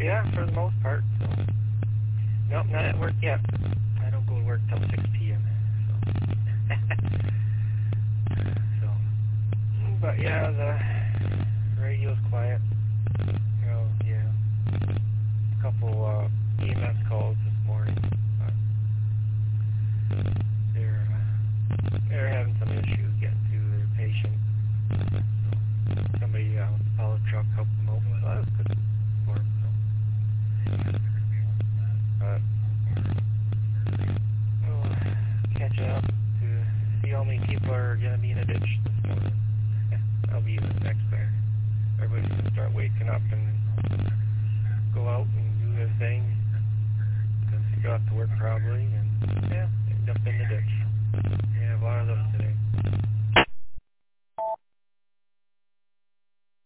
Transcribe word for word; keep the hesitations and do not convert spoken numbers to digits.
Yeah, for the most part. So. Nope, not at work yet. I don't go to work till six p.m. So. so. But yeah, the radio's quiet. You know, yeah. A couple uh, E M S calls this morning. But they're, uh, they're having some issues getting to their patient. So somebody, uh, haul a truck, helped them out. So that was good for them. So. But we'll catch up to see how many people are going to be in a ditch this morning. That'll be the next thing. Everybody's going to start waking up and go out and do their thing. Because they got to work probably. And, yeah, end up in the ditch. We have a lot of them today.